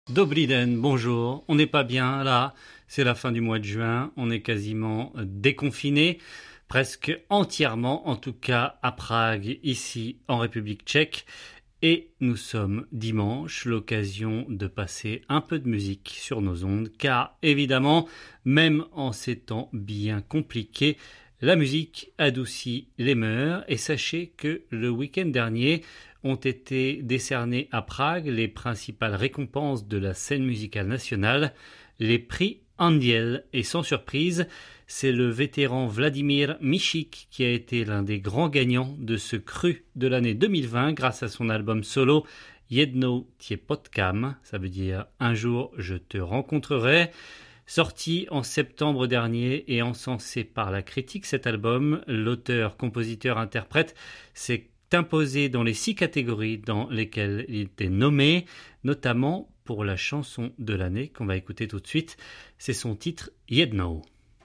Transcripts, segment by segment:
Dobrý den, bonjour, on n'est pas bien là, c'est la fin du mois de juin, on est quasiment déconfiné, presque entièrement en tout cas à Prague, ici en République tchèque, et nous sommes dimanche, l'occasion de passer un peu de musique sur nos ondes, car évidemment, même en ces temps bien compliqués, la musique adoucit les mœurs, et sachez que le week-end dernier ont été décernés à Prague les principales récompenses de la scène musicale nationale, les prix Andiel. Et sans surprise, c'est le vétéran Vladimir Mišík qui a été l'un des grands gagnants de ce cru de l'année 2020 grâce à son album solo Jednou tě potkám, ça veut dire Un jour je te rencontrerai. Sorti en septembre dernier et encensé par la critique, cet album, l'auteur, compositeur, interprète, s'est imposé dans les 6 catégories dans lesquelles il était nommé, notamment pour la chanson de l'année qu'on va écouter tout de suite. C'est son titre Jednou.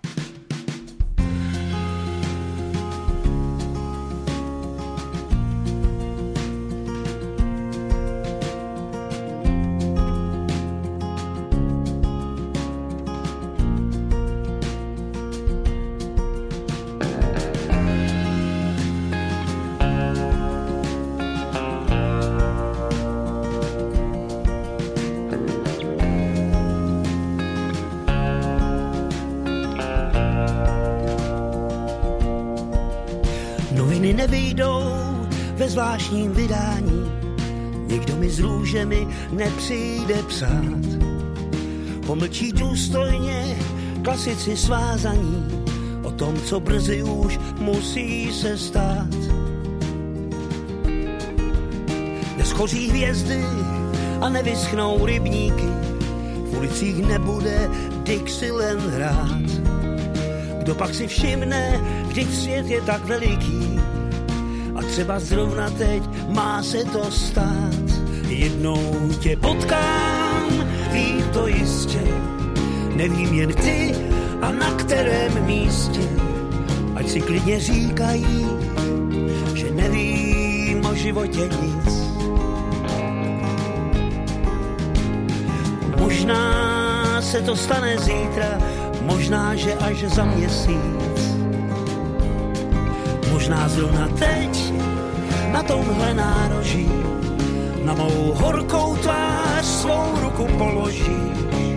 Nevyjdou ve zvláštním vydání, nikdo mi s růžemi nepřijde psát. Pomlčí důstojně klasici svázaní o tom, co brzy už musí se stát. Neschoří hvězdy a nevyschnou rybníky, v ulicích nebude Dixieland hrát. Kdo pak si všimne, vždyť svět je tak veliký, a třeba zrovna teď má se to stát. Jednou tě potkám, vím to jistě, nevím jen kdy a na kterém místě. Ať si klidně říkají, že nevím o životě nic. Možná se to stane zítra, možná, že až za měsíc. Možná zrovna teď, na tomhle nároží, na mou horkou tvář svou ruku položí.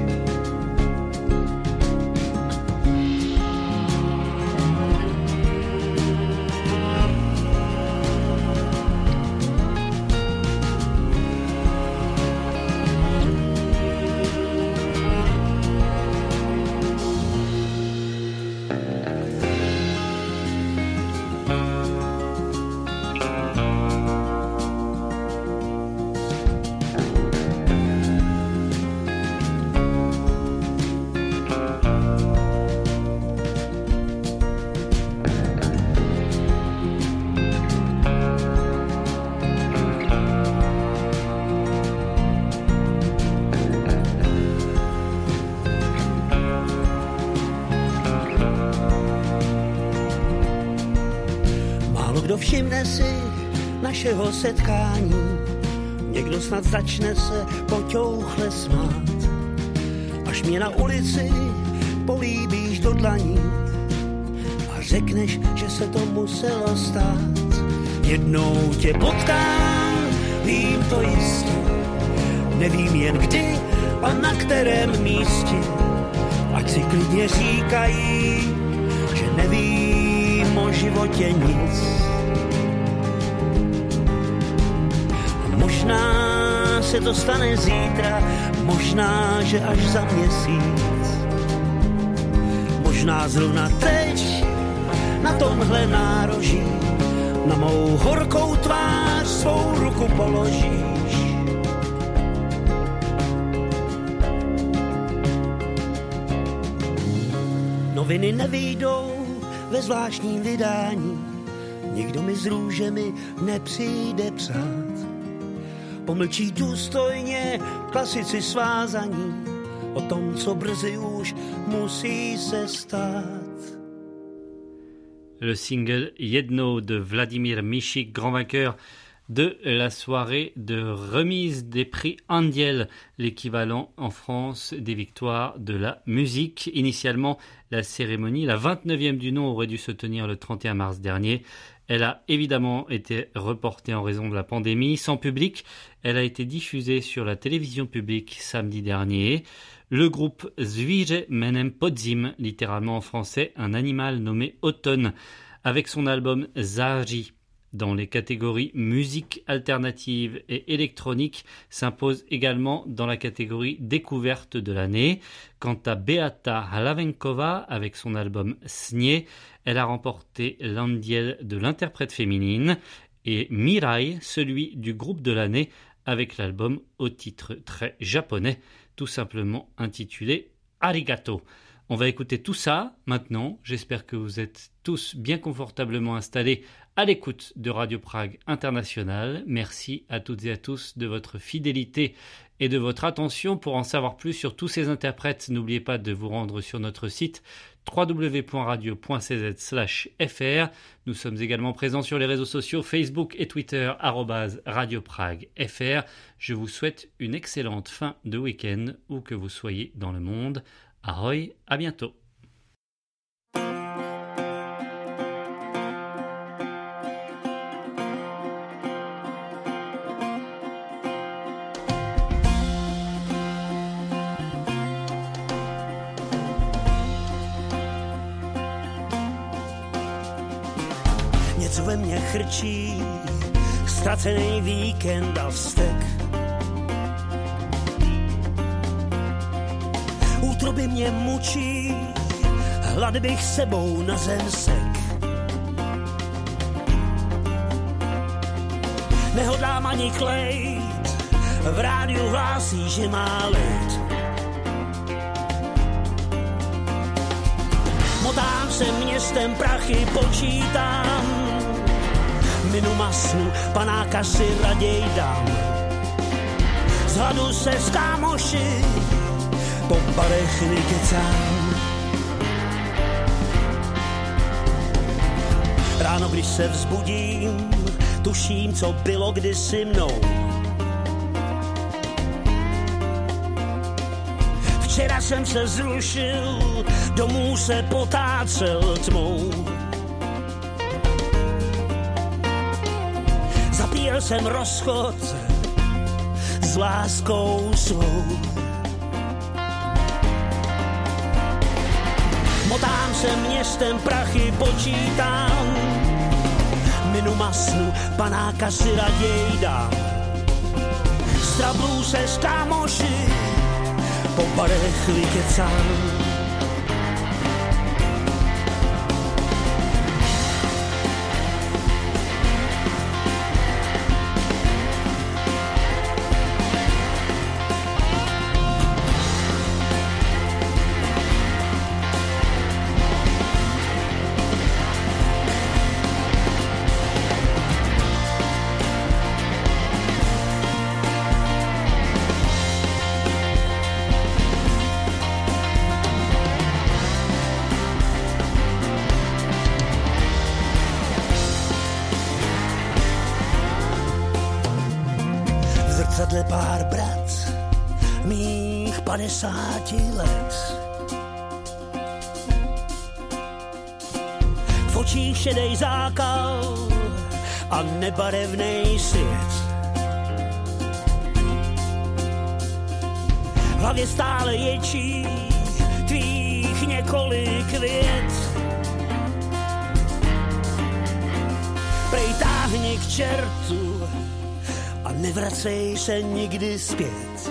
Všimne si našeho setkání, někdo snad začne se poťouchle smát. Až mě na ulici políbíš do dlaní a řekneš, že se to muselo stát. Jednou tě potkám, vím to jistě, nevím jen kdy a na kterém místě. Ať si klidně říkají, že nevím o životě nic. Možná se to stane zítra, možná, že až za měsíc. Možná zrovna teď, na tomhle nároží, na mou horkou tvář svou ruku položíš. Noviny nevyjdou ve zvláštním vydání, nikdo mi s růžemi nepřijde psát. Pomlčí důstojně klasici svázaní o tom, co brzy už musí se stát. Le single Jednou de Vladimir Mišík, grand vainqueur de la soirée de remise des prix Andiel, l'équivalent en France des victoires de la musique. Initialement, la cérémonie, la 29e du nom, aurait dû se tenir le 31 mars dernier. Elle a évidemment été reportée en raison de la pandémie. Sans public, elle a été diffusée sur la télévision publique samedi dernier. Le groupe Zwierzę Menem Podzim, littéralement en français, un animal nommé Automne, avec son album Zaji, dans les catégories musique alternative et électronique, s'impose également dans la catégorie découverte de l'année. Quant à Beata Hlavenkova, avec son album Snie, elle a remporté l'Andiel de l'interprète féminine, et Mirai, celui du groupe de l'année, avec l'album au titre très japonais, tout simplement intitulé Arigato. On va écouter tout ça maintenant. J'espère que vous êtes tous bien confortablement installés à l'écoute de Radio Prague International. Merci à toutes et à tous de votre fidélité et de votre attention. Pour en savoir plus sur tous ces interprètes, n'oubliez pas de vous rendre sur notre site www.radio.cz/fr. Nous sommes également présents sur les réseaux sociaux Facebook et Twitter @Radio Prague FR. Je vous souhaite une excellente fin de week-end où que vous soyez dans le monde. Ahoj, à bientôt. Něco ve mně chrčí, ztracený víkend a vztek. Útroby mě mučí, hlad bych sebou na zem sek. Nehodlám ani klejt, v rádiu hlásí, že má lid. Motám se městem, prachy počítám, minu masnu, panáka si raději dám. Z hladu se s kámoši po barech vykecám. Ráno, když se vzbudím, tuším, co bylo kdysi mnou. Včera jsem se zrušil, domů se potácel tmou. Zapíjel jsem rozchod s láskou svou. Motám se městem, prachy počítám, minu masnu, panáka si raději dám. Strablů se s kámoši, po barech vykecám. Zadle pár brat mých 50 let. V očích šedej zákal a nebarevnej svět. V hlavě stále ječí tvých několik vět. Prej táhni k čertu a nevracej se nikdy zpět.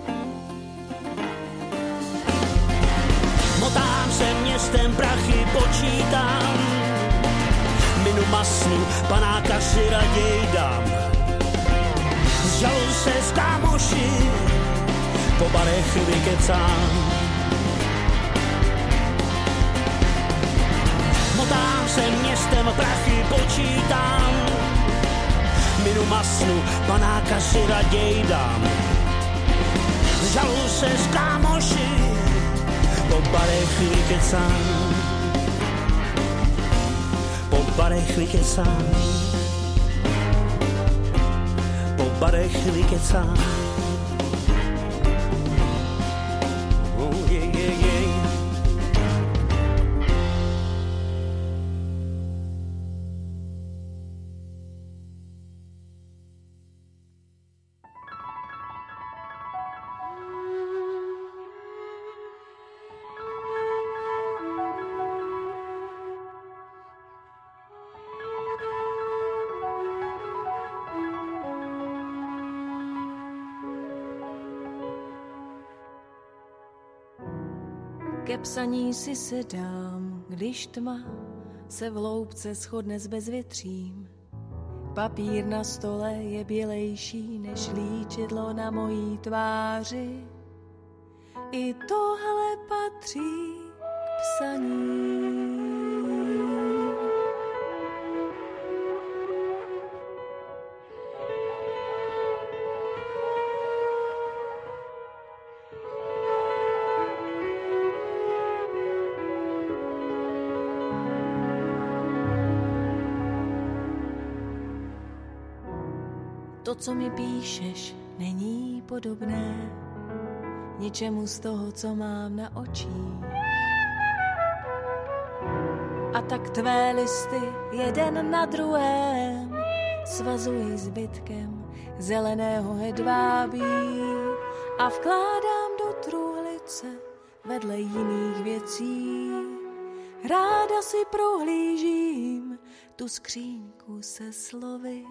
Motám se městem, prachy počítám, minu masnu, panáka si raději dám. Z žalu se s kámoši po barech vykecám. Motám se městem, prachy počítám, minu masnu, panáka si raději dám. Z žalu se s kámoši po barech vykecám. Po barech vykecám. po barech vykecá. Ke psaní si sedám, když tma se v hloubce shodne s bezvětřím. Papír na stole je bělejší než líčidlo na mojí tváři. I tohle patří k psaní. To, co mi píšeš, není podobné ničemu z toho, co mám na očích. A tak tvé listy jeden na druhém svazuji zbytkem zeleného hedvábí a vkládám do truhlice vedle jiných věcí. Ráda si prohlížím tu skříňku se slovy.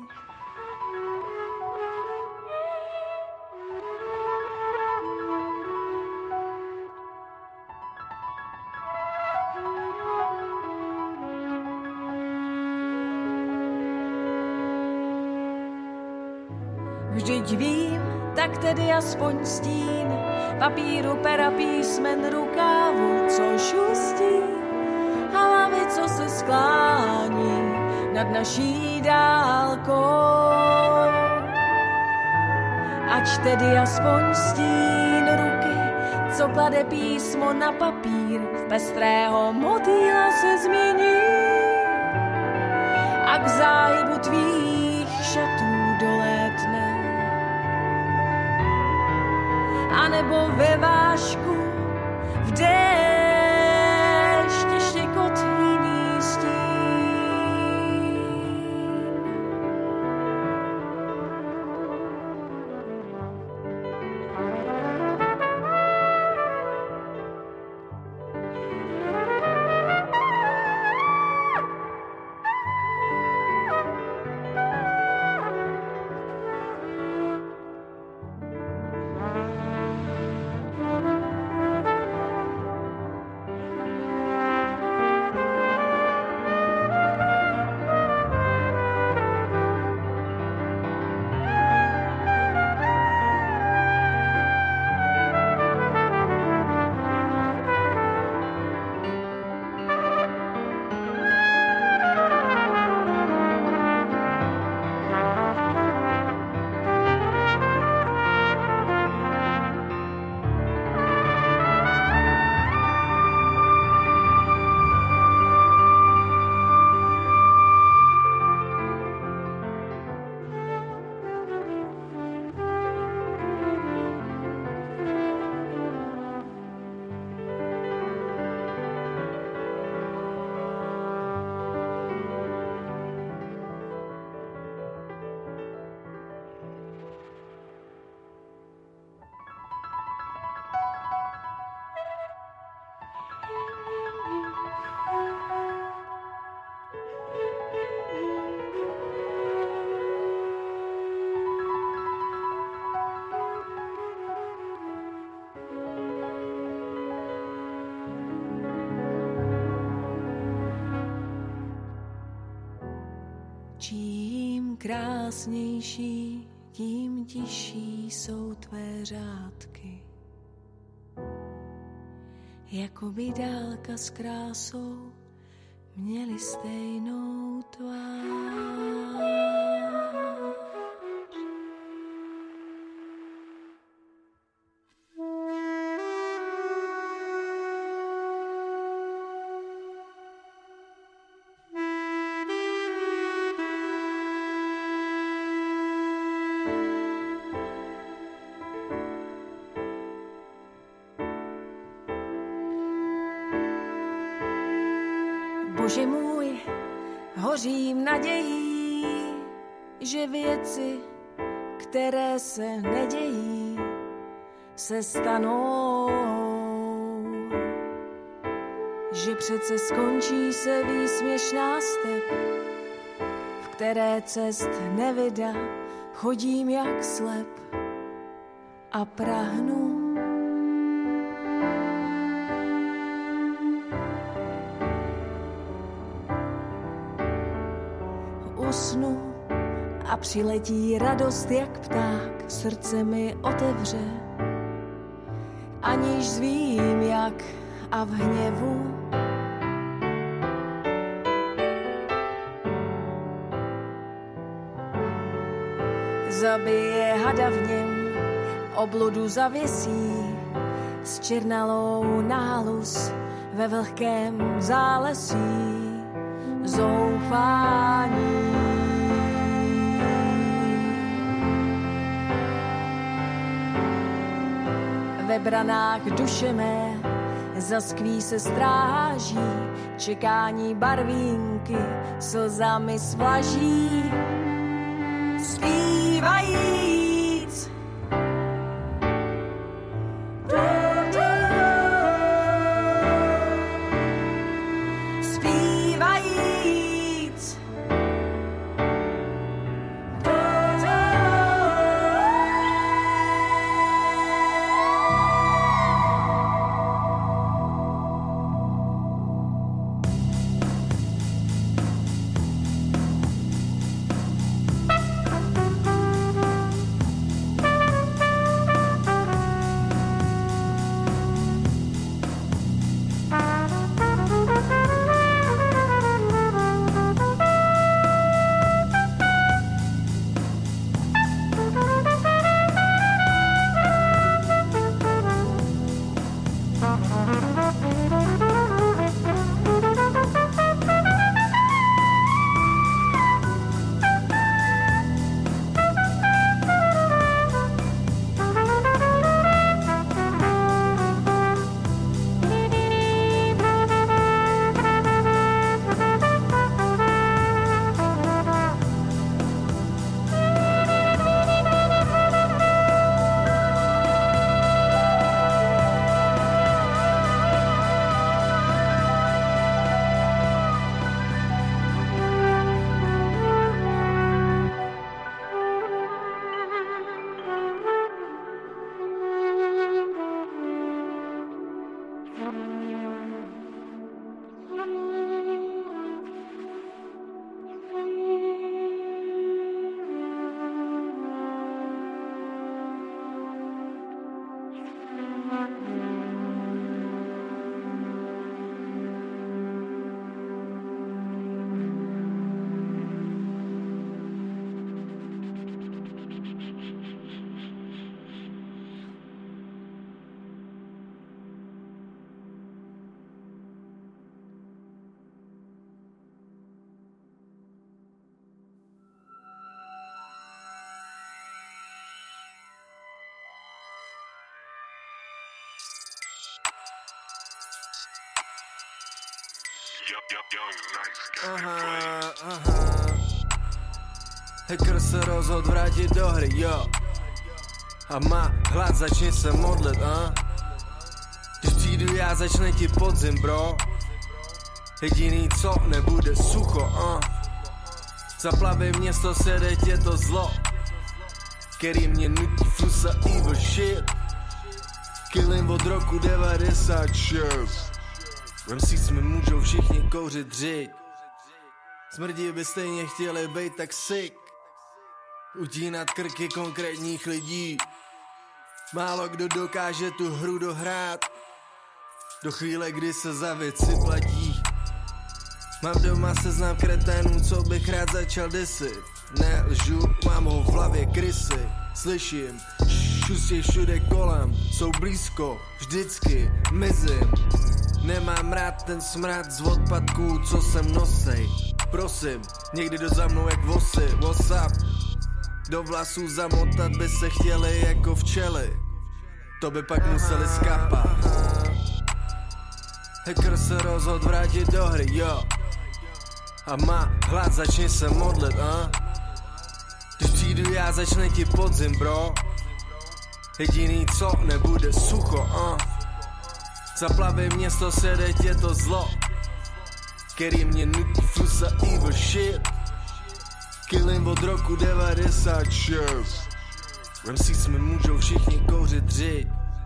Vždyť vím, tak tedy aspoň stín papíru, pera, písmen, rukávu, co šustí, hlavy, co se sklání nad naší dálkou. Ať tedy aspoň stín ruky, co klade písmo na papír, v pestrého motýla se změní a k záhybu tvých šatů dolétne. A nebo ve vášku v déšti štěkot jiný stín. Čím krásnější, tím tižší jsou tvé řádky. Jakoby dálka s krásou měli stejnou tvář. Bože můj, hořím nadějí, že věci, které se nedějí, se stanou. Že přece skončí se výsměšná step, v které cest nevydá, chodím jak slep a prahnu. Usnu a přiletí radost jak pták, srdce mi otevře, aniž zvím jak a v hněvu. Zabije hada v něm, obludu zavěsí, s černalou na halus ve vlhkém zálesí. Zoufání. Ve branách duše mé zaskví se stráží, čekání barvínky slzami svlaží. Zpívajíc Hacker se rozhod vrátit do hry, jo. A má hlad, začni se modlit, Když přijdu já, začne ti podzim, bro. Jediný co, nebude sucho, Zaplaví město, sede tě to zlo, který mě nutí fusa evil shit. Killing od roku 96. MCs mi můžou všichni kouřit dřiť. Smrdí by stejně chtěli bejt tak sick. Utínat krky konkrétních lidí. Málo kdo dokáže tu hru dohrát do chvíle, kdy se za věci platí. Mám doma seznam kreténů, co bych rád začal disit. Nelžu, mám ho v hlavě krysy. Slyším, šustí všude kolem, jsou blízko, vždycky mizím. Nemám rád ten smrad z odpadků, co sem nosej. Prosím, někdy do za mnou jak vosy, what's up? Do vlasů zamotat by se chtěli jako včely, to by pak museli skapat. Hacker se rozhod vrátit do hry, jo. a má hlad, začni se modlit, Když přijdu já, začne ti podzim, bro. Jediný co, nebude sucho, Zaplaví město, sede tě to zlo, který mě nutí fusa evil shit. Killing od roku 96. V MCs mi můžou všichni kouřit dřiť.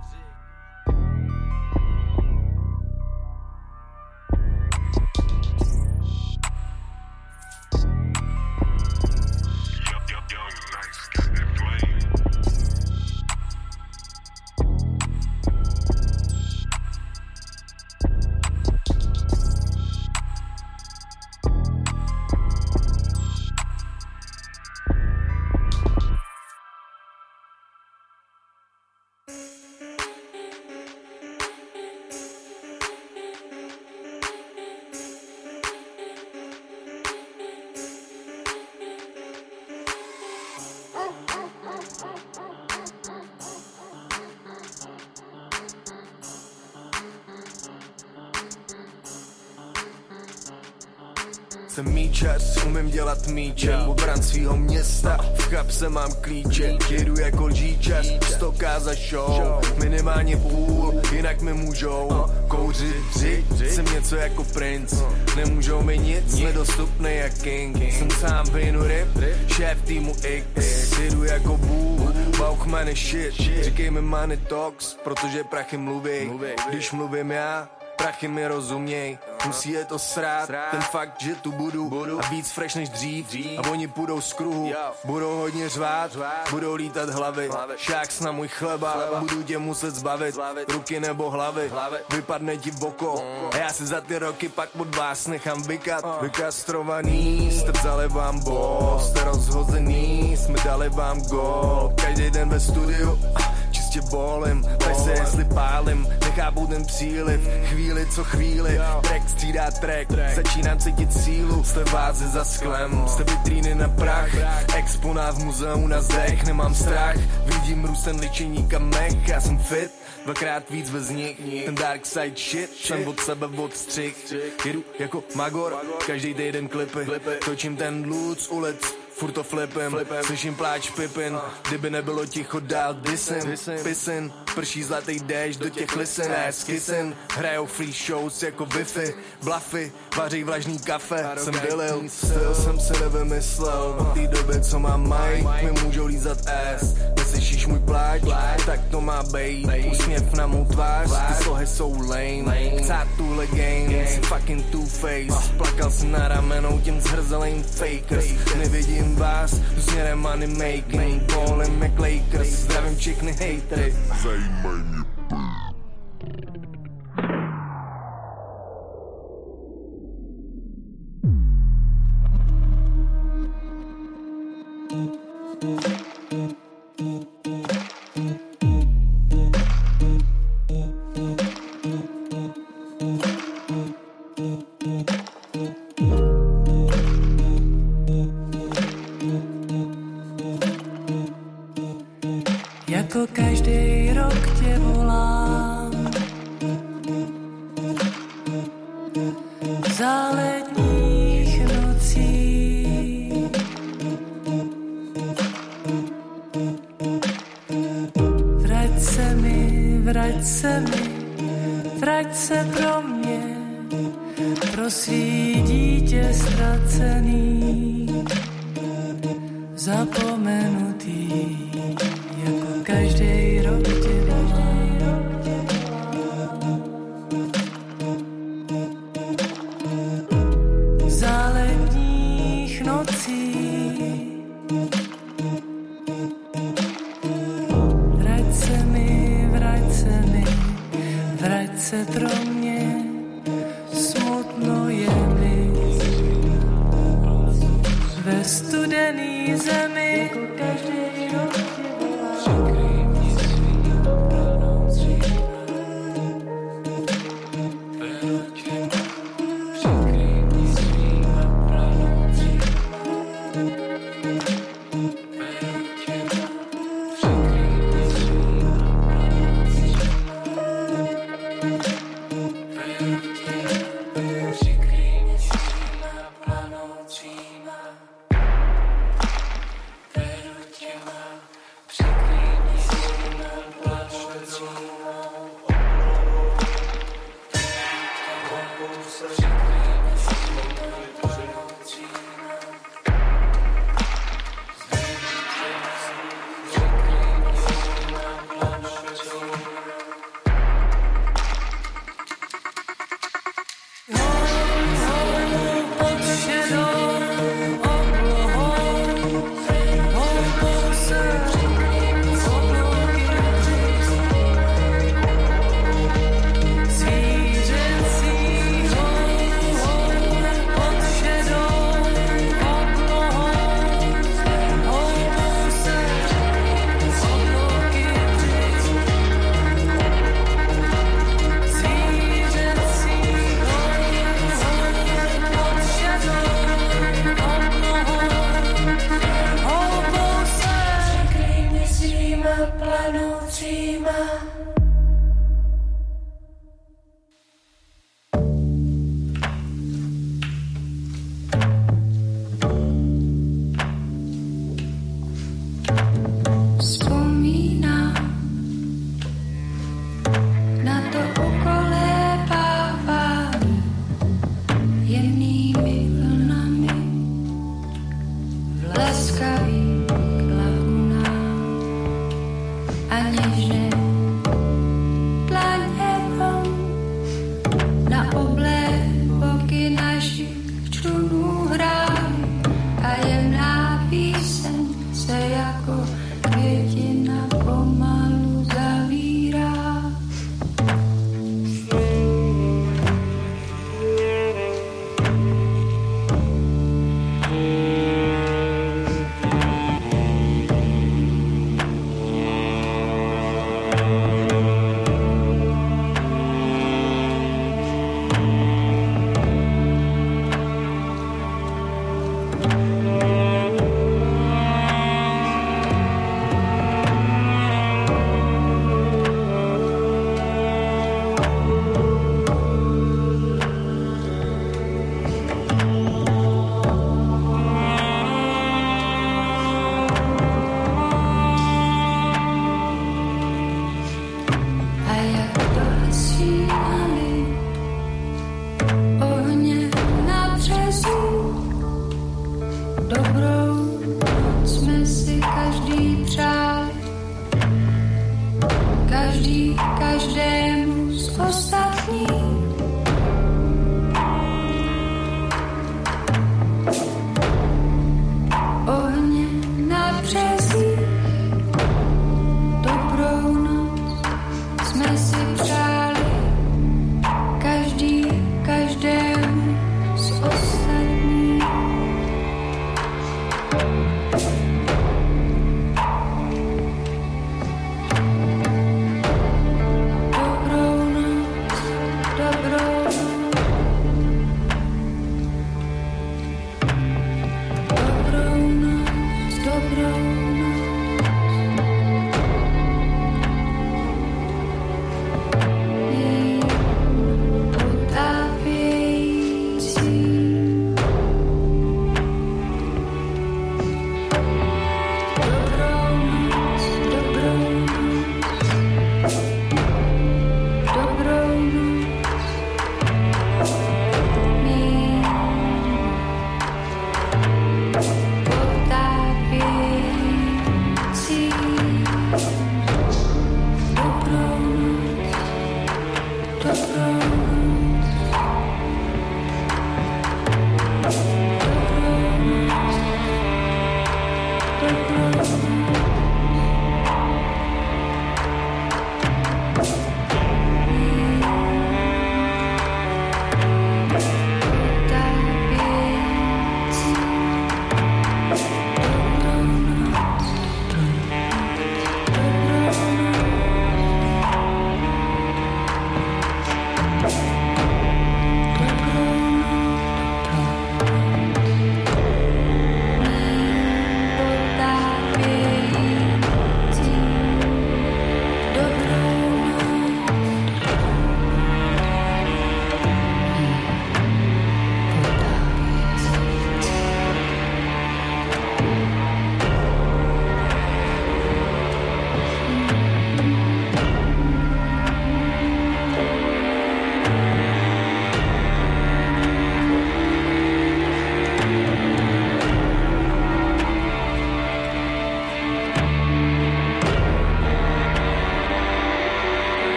Jsem míčař, umím dělat míče, obran svýho města, v kapse mám klíče, jedu jako lžíčař, 100k za show, minimálně půl, jinak mi můžou kouřit dřiť, jsem něco jako princ, nemůžou mi nic, nedostupný jak king, jsem sám vejnu rip, šéf týmu X, jedu jako Bůh, Bauchman je shit, říkej mi money talks, protože prachy mluví, když mluvím já, prachy mi rozuměj, musí je to srát, ten fakt, že tu budu a víc fresh než dřív a oni půjdou z kruhu, budou hodně řvát, budou lítat hlavy, šák na můj chleba, budu tě muset zbavit, ruky nebo hlavy, vypadne ti v oko a já si za ty roky pak od vás nechám vykat, vykastrovaný, jste vzali vám bol, jste rozhozený, jsme dali vám gól, každý den ve studiu, čistě bolím, tak se jestli pálím, nechápu ten příliv, chvíli co chvíli, track střídá track, začínám cítit sílu, jste váze za sklem, jste vitríny na prach, exponát v muzeu na zdech, nemám strach, vidím růst ten ličeník a mech, já jsem fit, dvakrát víc bez nich, ten dark side shit, jsem od sebe odstřih, jedu jako Magor, každý týden klipy, točím ten loot z ulic, furt to flipem, slyším pláč Pipin, kdyby nebylo ticho dál pisin, prší zlatý déšť do těch lisen, skisin, hrajou free shows jako Wi-Fi, bluffy, vaří vlažný kafe, jsem vylil, styl jsem si nevymyslel, od té doby co mám Mike, mi můžou lízat ass, neslyšíš můj pláč, tak to má bejt, úsměv na mou tvář, ty slohy jsou lame, chcát tuhle game, si fucking two-face, plakal si na ramenou těm zhrzelým fakers, nevidím vás, tu směrem money making, ballem jak Lakers, zdravím všechny hatery. Zajímaj mě jako každý rok tě volám, za letních nocí. Vrať se mi, vrať se mi, vrať se pro mě, pro svý dítě ztracený, zapomenutý. Jako každý rok tě volám, za letních nocí. Vrať se mi, vrať se mi, vrať se pro mě, smutno je mi ve studený zemi. Jako každý rok tě volám. Každému z ostatních